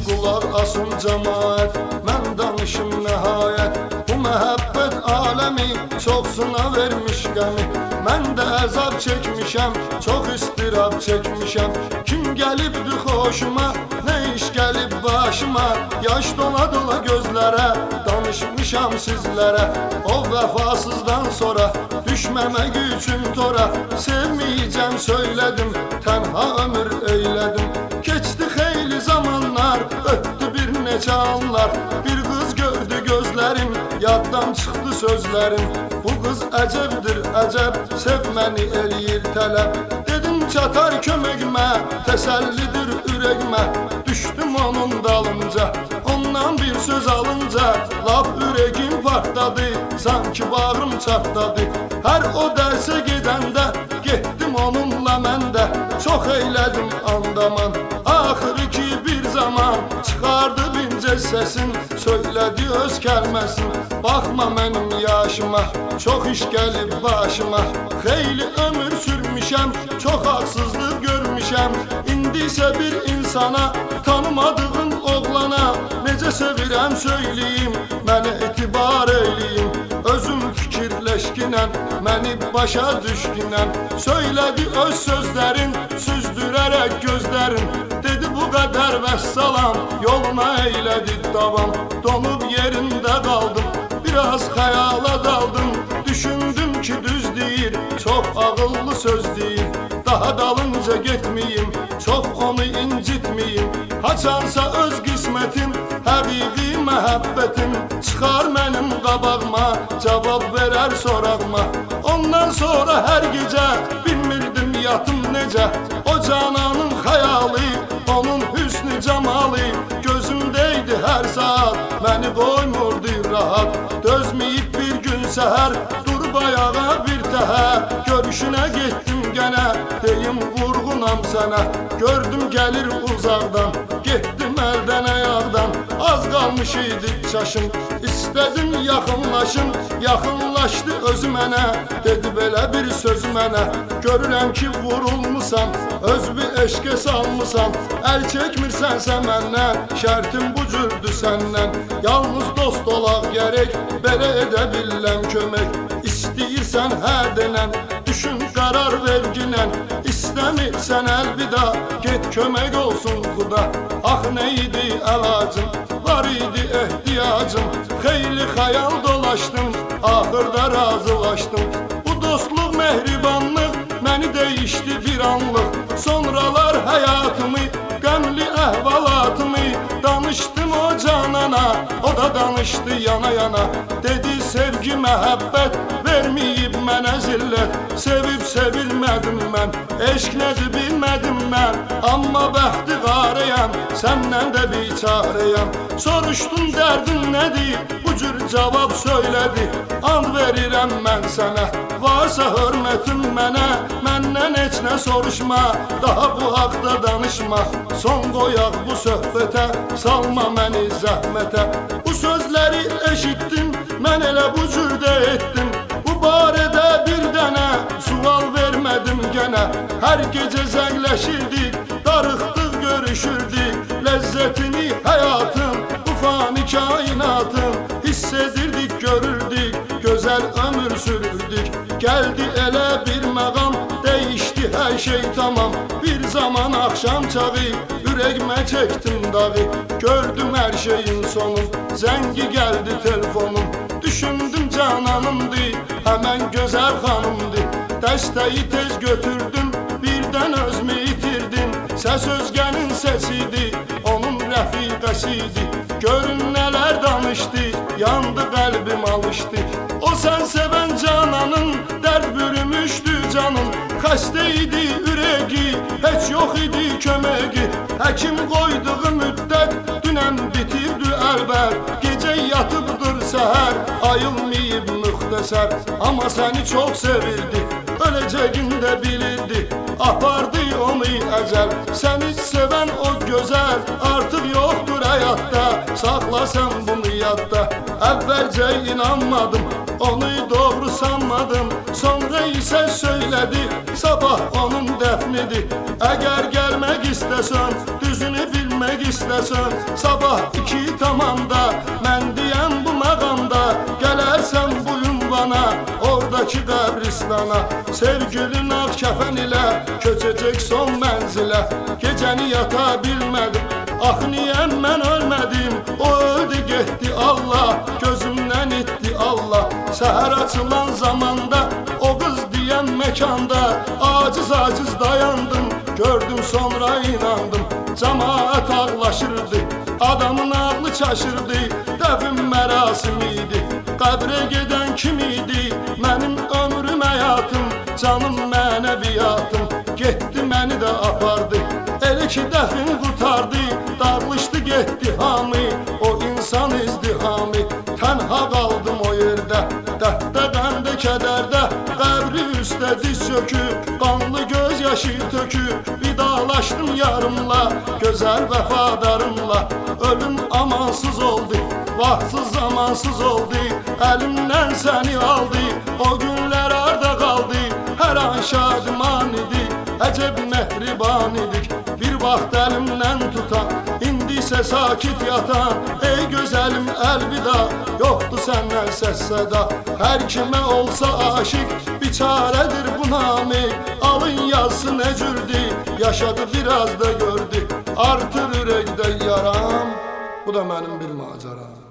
qulaq asın cəmaət, mən danışım nəhayət. Bu məhəbbət aləmi çoxsuna vermiş qəmi. Mən də əzab çəkmişəm, çox istirab çəkmişəm. Kim gəlibdi xoşuma, nə iş gəlib başıma. Yaş dola dola gözlərə, danışmışam sizlərə. O vəfasızdan sonra düşməmək üçün tora. Sevməyəcəm söylədim, tənha ömür eylədim. Keçdi xeyli zamanlar, ötdü bir neçə anlar. Bir qız gördü gözlərim, yaddan çıxdı sözlərim. Bu qız əcəbdir əcəb, sevməni eləyir tələb. Dedim çatar köməkmə, təsəllidir ürəkmə. Düşdüm onun dalınca, ondan bir söz alınca. Lap ürəkim partladı, sanki bağrım çatladı. Hər o dərsə gedəndə, getdim onunla mən də. Çox eylədim andaman, axırı ki bir zaman çıxardı bincə səsin, söylədi öz kəlməsin. Baxma mənim yaşıma, çox iş gəlib başıma. Xeyli ömür sürmüşəm, çox haqsızlıq görmüşəm. İndi isə bir insana, tanımadığım oğlana necə sevirəm söyləyim, mənə etibar eyləyim. Özüm fikirləşkinən, məni başa düşkünən. Söylədi öz sözlərin, süzdürərək gözlərin. Dedi bu qədər vəssalam, yoluna eylədi davam. Donub yerində qaldım, biraz xəyala daldım. Düşündüm ki düz deyir, çox ağıllı söz deyir. Daha dalınca getməyim, çox onu incitməyim. Haçansa öz qismətim, həqiqi məhəbbətim. Çıxar mənim qabağıma, cavab verər sorağıma. Ondan sonra hər gecə bilmirdim yatım necə. O cananın xəyalı, onun hüsnü cəmalı gözümdəydi hər saat, məni qoymurdu rahat. Dözməyib bir gün səhər, durub ayağa bir təhər. Görüşünə getdim gənə, deyim vurğunam sənə. Gördüm gəlir uzaqdan, getdim əldən ayaqdan. Az qalmış idi çaşım, istədim yaxınlaşım. Yaxınlaşdı özü mənə, dedi belə bir söz mənə. Görürəm ki vurulmusan, öz bir eşqə salmısan. Əl çəkmirsənsə məndən, şərtim bu cürdür səndən. Yalnız dost olaq gərək, belə edə biləm kömək. İstəyirsən hə denən, düşün qərar verginən. İstəmirsən əlvida, get kömək olsun xuda. Ax nə idi əlacım, var idi ehtiyacım. Xeyli xəyal dolaşdım, axırda razılaşdım. Bu dostluq, mehribanlıq məni dəyişdi bir anlıq. Sonralar həyatımı, qəmli əhvalatımı danışdım o canana, o da danışdı yana yana. Dedi sevgi məhəbbət verməyib mənə zillət. Sevib sevilmədim mən, eşq nədir bilmədim mən. Amma bəxti qarəyəm, səndən də biçarəyəm. Soruşdum dərdin nədir, bu cür cavab söylədi. And verirəm mən sənə, varsa hörmətin mənə. Məndən heç nə soruşma, daha bu haqda danışma. Son qoyaq bu söhbətə, salma məni zəhmətə. Bu sözləri eşitdim, mən elə bu cürdə etdim. Bu barədə bir dənə sual vermədim gənə. Hər gecə zəngləşirdik, darıxdıq görüşürdük. Ləzzətini həyatın, bu fani kainatın hiss edirdik, görürdük, gözəl ömür sürürdük. Gəldi elə bir məqam, dəyişdi hər şey tamam. Bir zaman axşam çağı, ürəyimə çəkdim dağı. Gördüm hər şeyin sonu, zəngi gəldi telefonum. Düşündüm cananımdır, həmən gözəl xanımdır. Dəstəyi tez götürdüm, birdən özümü itirdim. Səs özgənin səsidir, onun rəfiqəsidir. Görün nələr danışdı, yandı qəlbim alışdı. O sən sevən cananın, dərd bürümüşdü canım. Xəstə idi ürəyi, heç yox idi köməyi. Həkim qoyduğu müddət, dünən bitirdi əlbət. Gecə yatıbdır səhər, ayılmayıb müxtəsər. Amma səni çox sevirdi, öləcəyində bilirdi. Apardı onu əcəl, səni sevən o gözəl. Artıq yoxdur həyatda, saxla sən bunu yadda. Əvvəlcə inanmadım, onu doğru sanmadım. Sonra isə söylədi, sabah onun dəfnidir. Əgər gəlmək istəsən, düzünü bilmək istəsən sabah 2 tamamda, mən deyəm bu məqamda, gələrsən bu ünvana, oradakı qəbristana. Sevgilin ağ kəfən ilə köçəcək son mənzilə. Gecəni yata bilmədim, ax niyə mən ölmədim? O öldü getdi Allah, gözümdən itdi Allah. Səhər açılan zamanda, o qız deyən məkanda, aciz dayandım, gördüm sonra inandım. Cəmaət ağlaşırdı, adamın ağlı çaşırdı, dəfn mərasimi idi. Qəbrə gedən kim idi? Mənim ömrüm, həyatım, canım, mənəviyyatım. Getdi məni də apardı, elə ki dəfn qurtardı, dağılışdı getdi hamı, o insan izdihamı. Tənha qaldım o yerdə, dərddə, qəmdə, kədərdə, qəbri üstə diz çöküb, qanlı göz yaşı töküb, vidalaşdım yarımla, gözəl vəfadarımla. Ölüm amansız oldu, vaxtsız zamansız oldu, əlimdən səni aldı, o günlər arda qaldı. Hər an şadiman idik, əcəb məhriban idik, bir vaxt əlimdən tutan, indi isə sakit yatan. Ey gözəlim əlvida, yoxdur səndən səs səda. Hər kimə olsa aşiq, biçarədir bu namik. Alın yazsın nə cürdür, yaşadı biraz da gördü, artır ürəkdə yaram. Bu da mənim bir macəram.